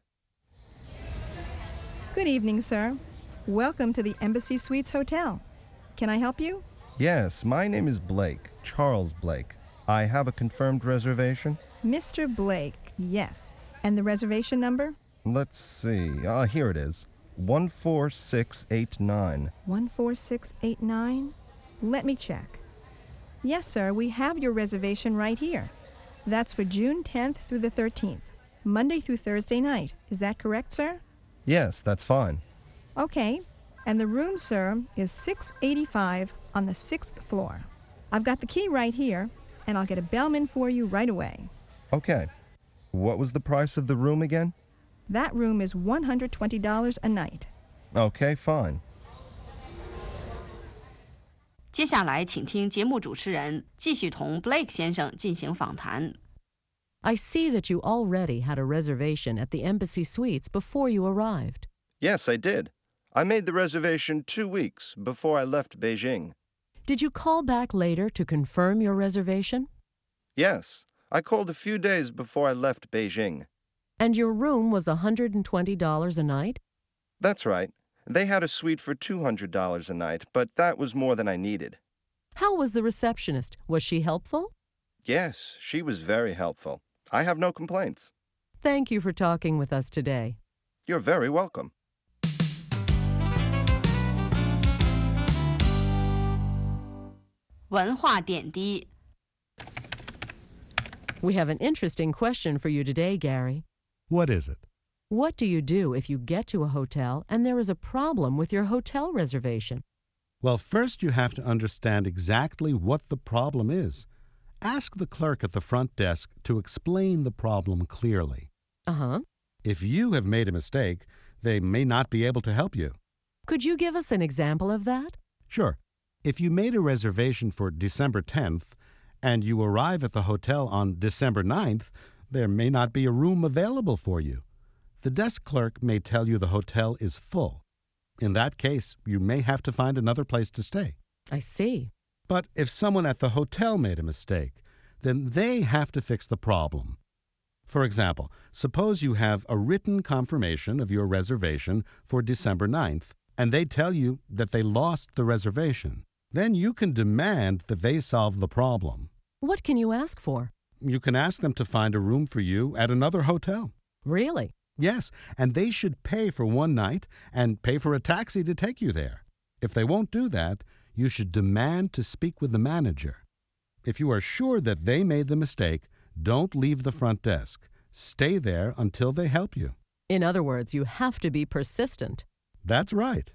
Good evening, sir. Welcome to the Embassy Suites Hotel. Can I help you? Yes, my name is Blake, Charles Blake. I have a confirmed reservation? Mister Blake, yes. And the reservation number? Let's see. Ah, here it is. one four six eight nine. one four six eight nine? Let me check. Yes, sir, we have your reservation right here. That's for June tenth through the thirteenth, Monday through Thursday night. Is that correct, sir? Yes, that's fine. Okay. And the room, sir, is six eighty-five on the sixth floor. I've got the key right here, and I'll get a bellman for you right away. Okay. What was the price of the room again? That room is one hundred twenty dollars a night. Okay, fine. 接下来，请听节目主持人继续同 Blake 先生进行访谈。 I see that you already had a reservation at the Embassy Suites before you arrived. Yes, I did. I made the reservation two weeks before I left Beijing. Did you call back later to confirm your reservation? Yes, I called a few days before I left Beijing. And your room was one hundred twenty dollars a night? That's right. They had a suite for two hundred dollars a night, but that was more than I needed. How was the receptionist? Was she helpful? Yes, she was very helpful. I have no complaints. Thank you for talking with us today. You're very welcome. 文化点滴 We have an interesting question for you today, Gary. What is it? What do you do if you get to a hotel and there is a problem with your hotel reservation? Well, first you have to understand exactly what the problem is. Ask the clerk at the front desk to explain the problem clearly. Uh-huh. If you have made a mistake, they may not be able to help you. Could you give us an example of that? Sure. If you made a reservation for December tenth and you arrive at the hotel on December ninth, there may not be a room available for you. The desk clerk may tell you the hotel is full. In that case, you may have to find another place to stay. I see. But if someone at the hotel made a mistake, then they have to fix the problem. For example, suppose you have a written confirmation of your reservation for December ninth, and they tell you that they lost the reservation. Then you can demand that they solve the problem. What can you ask for? You can ask them to find a room for you at another hotel. Really? Yes, and they should pay for one night and pay for a taxi to take you there. If they won't do that, you should demand to speak with the manager. If you are sure that they made the mistake, don't leave the front desk. Stay there until they help you. In other words, you have to be persistent. That's right.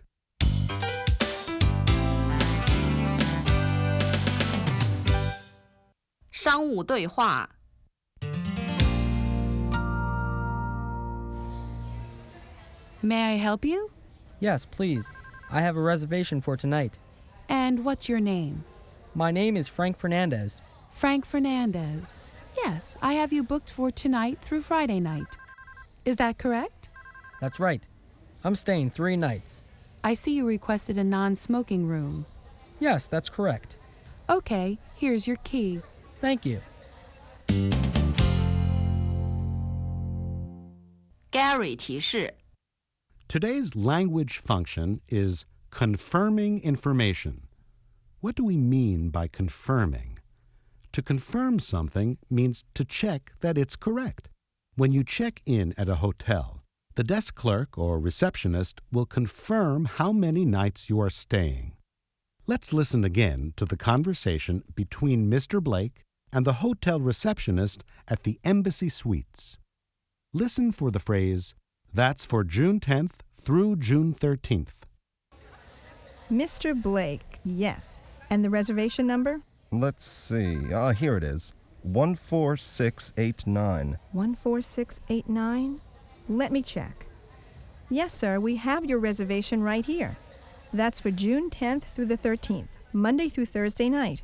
"商务对话 May I help you? Yes, please. I have a reservation for tonight. And what's your name? My name is Frank Fernandez. Frank Fernandez. Yes, I have you booked for tonight through Friday night. Is that correct? That's right. I'm staying three nights. I see you requested a non-smoking room. Yes, that's correct. Okay, here's your key. Thank you. Gary 提示 Today's language function is confirming information. What do we mean by confirming? To confirm something means to check that it's correct. When you check in at a hotel, the desk clerk or receptionist will confirm how many nights you are staying. Let's listen again to the conversation between Mister Blake and the hotel receptionist at the Embassy Suites. Listen for the phrase, "That's for June tenth through June thirteenth. Mister Blake, yes. And the reservation number? Let's see. Ah, here it is. one four six eight nine. one four six eight nine? Let me check. Yes, sir, we have your reservation right here. That's for June tenth through the thirteenth, Monday through Thursday night.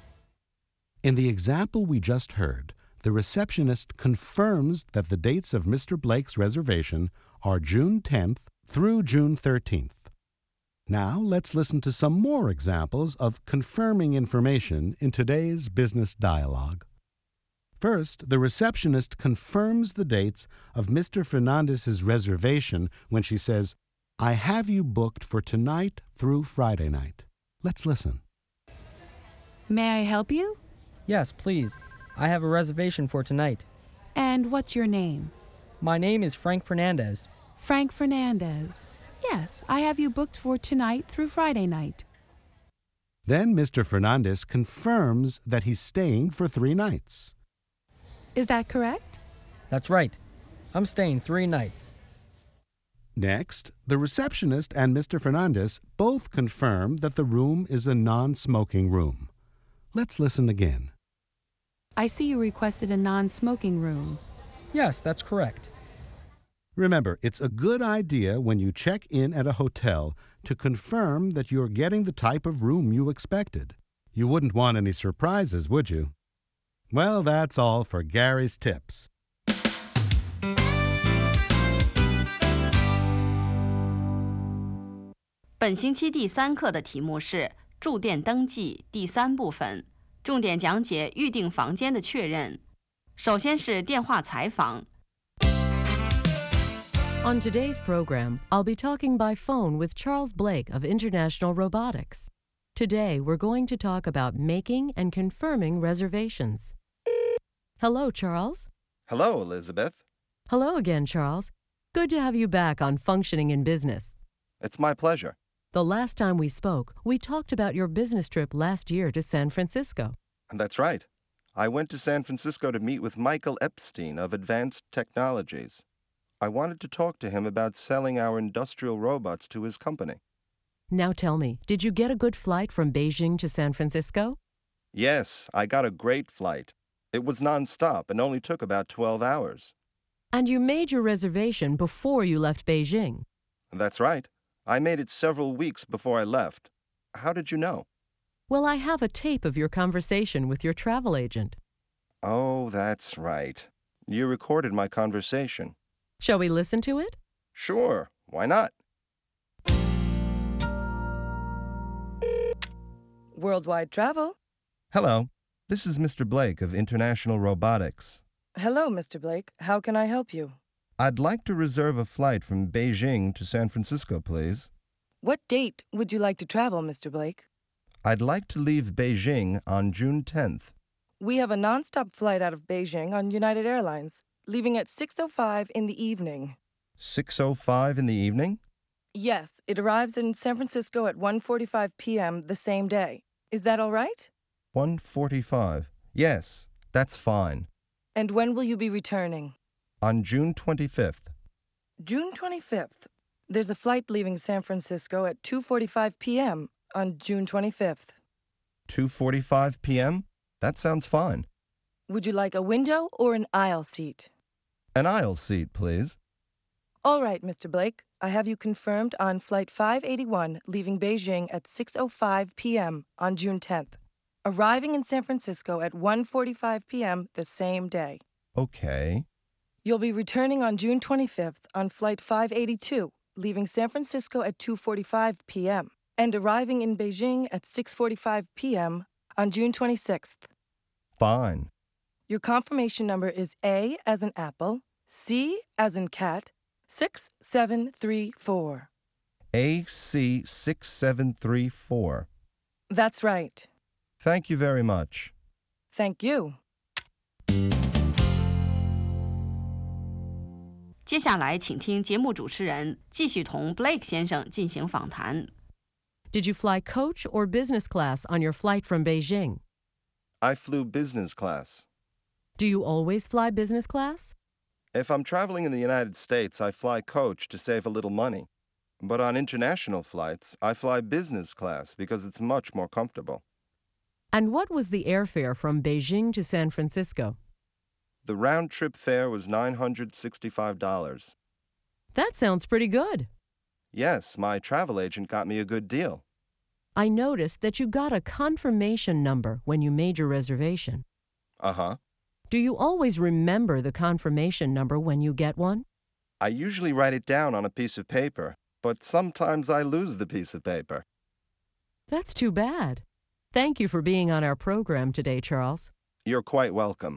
In the example we just heard, the receptionist confirms that the dates of Mister Blake's reservation are June tenth through June thirteenth. Now let's listen to some more examples of confirming information in today's business dialogue. First, the receptionist confirms the dates of Mister Fernandez's reservation when she says, "I have you booked for tonight through Friday night." Let's listen. May I help you? Yes, please. I have a reservation for tonight. And what's your name? My name is Frank Fernandez. Frank Fernandez. Yes, I have you booked for tonight through Friday night. Then Mister Fernandez confirms that he's staying for three nights. Is that correct? That's right. I'm staying three nights. Next, the receptionist and Mister Fernandez both confirm that the room is a non-smoking room. Let's listen again. I see you requested a non-smoking room. Yes, that's correct. Remember, it's a good idea when you check in at a hotel to confirm that you're getting the type of room you expected. You wouldn't want any surprises, would you? Well, that's all for Gary's Tips. 本星期第三课的题目是住店登记第三部分，重点讲解预订房间的确认。首先是电话采访。 On today's program, I'll be talking by phone with Charles Blake of International Robotics. Today, we're going to talk about making and confirming reservations. Hello, Charles. Hello, Elizabeth. Hello again, Charles. Good to have you back on Functioning in Business. It's my pleasure. The last time we spoke, we talked about your business trip last year to San Francisco. That's right. I went to San Francisco to meet with Michael Epstein of Advanced Technologies. I wanted to talk to him about selling our industrial robots to his company. Now tell me, did you get a good flight from Beijing to San Francisco? Yes, I got a great flight. It was nonstop and only took about twelve hours. And you made your reservation before you left Beijing? That's right. I made it several weeks before I left. How did you know? Well, I have a tape of your conversation with your travel agent. Oh, that's right. You recorded my conversation. Shall we listen to it? Sure. Why not? Worldwide Travel. Hello. This is Mister Blake of International Robotics. Hello, Mister Blake. How can I help you? I'd like to reserve a flight from Beijing to San Francisco, please. What date would you like to travel, Mister Blake? I'd like to leave Beijing on June tenth. We have a nonstop flight out of Beijing on United Airlines, leaving at six oh five in the evening. six oh five in the evening? Yes, it arrives in San Francisco at one forty-five p m the same day. Is that all right? one forty-five. Yes, that's fine. And when will you be returning? On June twenty-fifth. June twenty-fifth. There's a flight leaving San Francisco at two forty-five p m on June twenty-fifth. two forty-five p m? That sounds fine. Would you like a window or an aisle seat? An aisle seat, please. All right, Mister Blake. I have you confirmed on Flight five eighty-one, leaving Beijing at six oh five p m on June tenth, arriving in San Francisco at one forty-five p m the same day. Okay. You'll be returning on June twenty-fifth on Flight five eighty-two, leaving San Francisco at two forty-five p m and arriving in Beijing at six forty-five p m on June twenty-sixth. Fine. Your confirmation number is A as in apple, C as in cat, six seven three four. A C six seven three four. That's right. Thank you very much. Thank you. 接下来，请听节目主持人继续同 Blake 先生进行访谈。 Did you fly coach or business class on your flight from Beijing? I flew business class. Do you always fly business class? If I'm traveling in the United States, I fly coach to save a little money. But on international flights, I fly business class because it's much more comfortable. And what was the airfare from Beijing to San Francisco? The round-trip fare was nine hundred sixty-five dollars. That sounds pretty good. Yes, my travel agent got me a good deal. I noticed that you got a confirmation number when you made your reservation. Uh-huh. Do you always remember the confirmation number when you get one? I usually write it down on a piece of paper, but sometimes I lose the piece of paper. That's too bad. Thank you for being on our program today, Charles. You're quite welcome.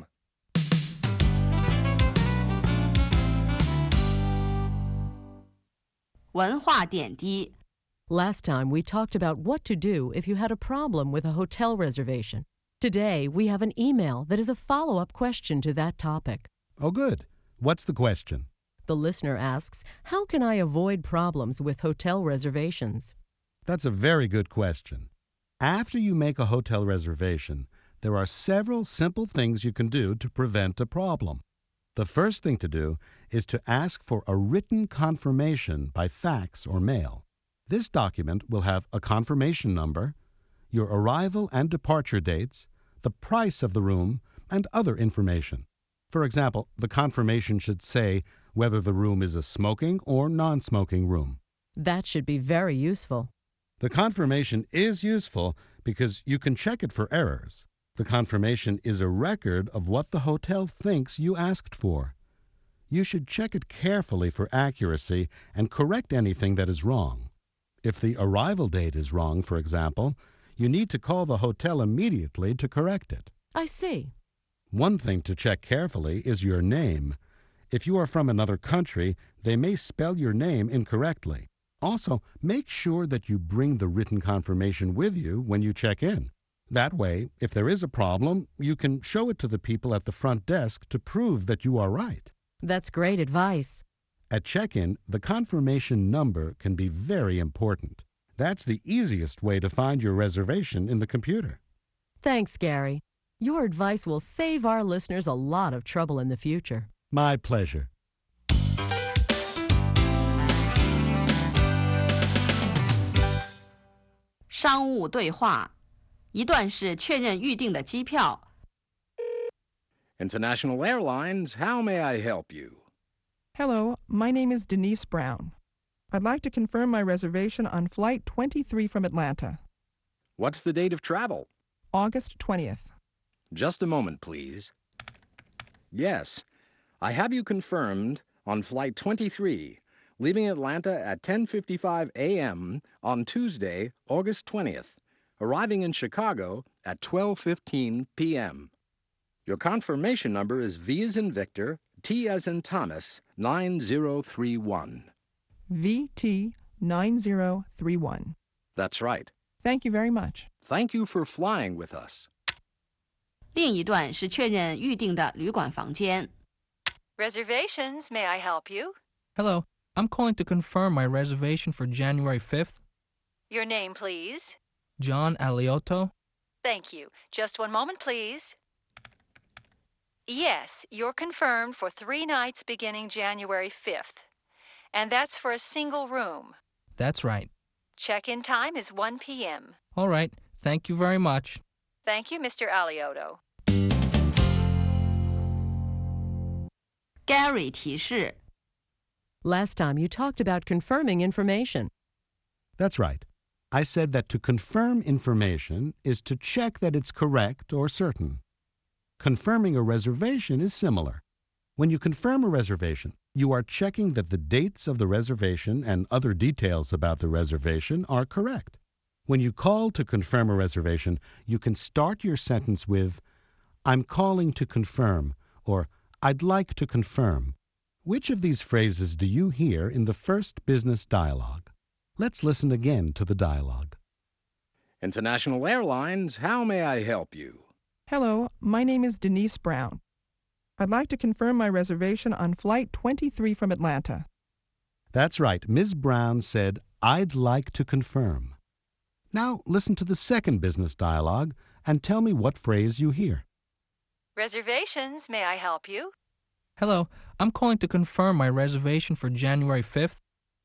Last time we talked about what to do if you had a problem with a hotel reservation. Today we have an email that is a follow-up question to that topic. Oh, good. What's the question? The listener asks, how can I avoid problems with hotel reservations? That's a very good question. After you make a hotel reservation, there are several simple things you can do to prevent a problem. The first thing to do is to ask for a written confirmation by fax or mail. This document will have a confirmation number, your arrival and departure dates, the price of the room, and other information. For example, the confirmation should say whether the room is a smoking or non-smoking room. That should be very useful. The confirmation is useful because you can check it for errors. The confirmation is a record of what the hotel thinks you asked for. You should check it carefully for accuracy and correct anything that is wrong. If the arrival date is wrong, for example, you need to call the hotel immediately to correct it. I see. One thing to check carefully is your name. If you are from another country, they may spell your name incorrectly. Also, make sure that you bring the written confirmation with you when you check in. That way, if there is a problem, you can show it to the people at the front desk to prove that you are right. That's great advice. At check-in, the confirmation number can be very important. That's the easiest way to find your reservation in the computer. Thanks, Gary. Your advice will save our listeners a lot of trouble in the future. My pleasure. 商务对话，一段是确认预定的机票。 International Airlines, how may I help you? Hello, my name is Denise Brown. I'd like to confirm my reservation on Flight twenty-three from Atlanta. What's the date of travel? August twentieth. Just a moment, please. Yes, I have you confirmed on Flight twenty-three, leaving Atlanta at ten fifty-five a m on Tuesday, August twentieth, arriving in Chicago at twelve fifteen p m Your confirmation number is V as in Victor, T as in Thomas, nine zero three one. V T nine zero three one. That's right. Thank you very much. Thank you for flying with us. 另一段是确认预定的旅馆房间。 Reservations, may I help you? Hello, I'm calling to confirm my reservation for January fifth. Your name, please. John Aliotto. Thank you. Just one moment, please. Yes, you're confirmed for three nights beginning January fifth. And that's for a single room. That's right. Check-in time is one p m All right. Thank you very much. Thank you, Mister Aliotto. Gary 提示 Last time you talked about confirming information. That's right. I said that to confirm information is to check that it's correct or certain. Confirming a reservation is similar. When you confirm a reservation, you are checking that the dates of the reservation and other details about the reservation are correct. When you call to confirm a reservation, you can start your sentence with, I'm calling to confirm, or I'd like to confirm. Which of these phrases do you hear in the first business dialogue? Let's listen again to the dialogue. International Airlines, how may I help you? Hello, my name is Denise Brown. I'd like to confirm my reservation on Flight twenty-three from Atlanta. That's right. Miz Brown said, I'd like to confirm. Now listen to the second business dialogue and tell me what phrase you hear. Reservations, may I help you? Hello, I'm calling to confirm my reservation for January fifth.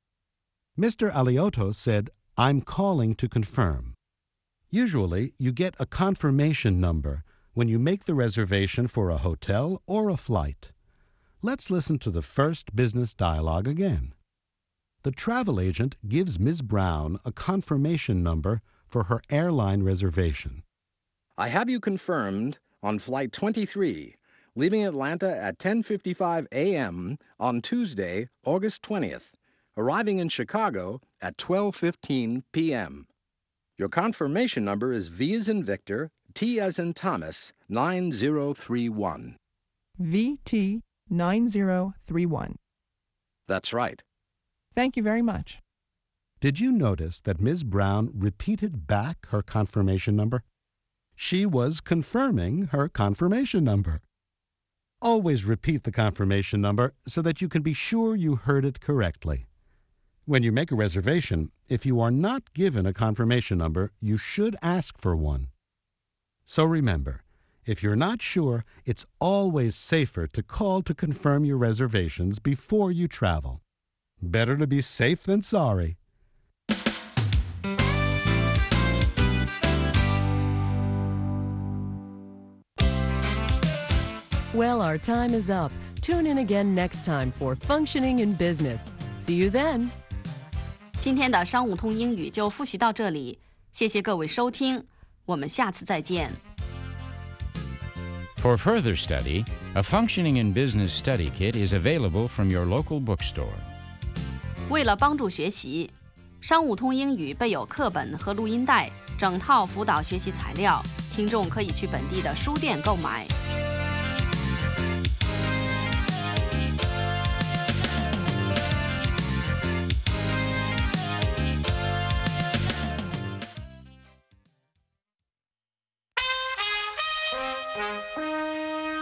Mister Aliotto said, I'm calling to confirm. Usually, you get a confirmation number when you make the reservation for a hotel or a flight. Let's listen to the first business dialogue again. The travel agent gives Miz Brown a confirmation number for her airline reservation. I have you confirmed on Flight twenty-three, leaving Atlanta at ten fifty-five a m on Tuesday, August twentieth, arriving in Chicago at twelve fifteen p m Your confirmation number is V as in Victor, T as in Thomas, nine zero three one. V T nine zero three one. That's right. Thank you very much. Did you notice that Miz Brown repeated back her confirmation number? She was confirming her confirmation number. Always repeat the confirmation number so that you can be sure you heard it correctly. When you make a reservation, if you are not given a confirmation number, you should ask for one. So remember, if you're not sure, it's always safer to call to confirm your reservations before you travel. Better to be safe than sorry. Well, our time is up. Tune in again next time for Functioning in Business. See you then. 今天的商务通英语就复习到这里，谢谢各位收听，我们下次再见。 For further study, a Functioning in Business study kit is available from your local bookstore. 为了帮助学习，商务通英语备有课本和录音带，整套辅导学习材料，听众可以去本地的书店购买。